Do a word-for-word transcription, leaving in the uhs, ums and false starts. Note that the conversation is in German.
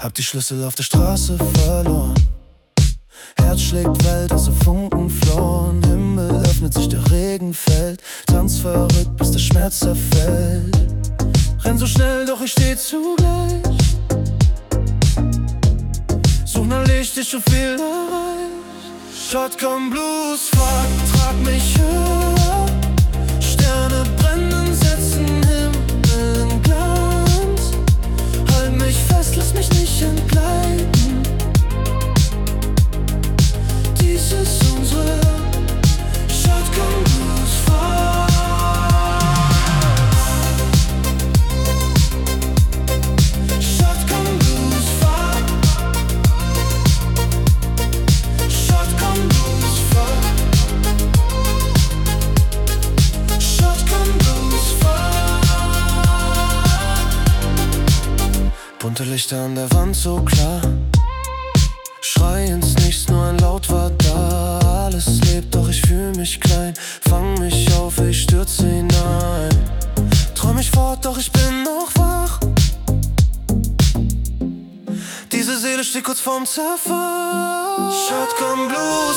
Hab die Schlüssel auf der Straße verloren. Herz schlägt Welt, also Funken flohen. Himmel öffnet sich, der Regen fällt. Tanz verrückt, bis der Schmerz zerfällt. Renn so schnell, doch ich steh zugleich. Such nach Licht, ist schon viel erreicht. Shotgun Blues, fuck, trag mich höher. Sterne brennen, setzen Himmel in Glanz. Halt mich fest, lass mich nicht entgleiten. Dies ist unsere Shotgun Blues Fahrt. Shotgun Blues Fahrt. Shotgun Blues Fahrt. Shotgun Blues Fahrt. Bunte Lichter an der Wand, so klar. Schrei ins Nichts, nur ein Laut war da. Alles lebt, doch ich fühl mich klein. Fang mich auf, ich stürze hinein. Träum mich fort, doch ich bin noch wach. Diese Seele steht kurz vorm Zerfall. Shotgun Blues.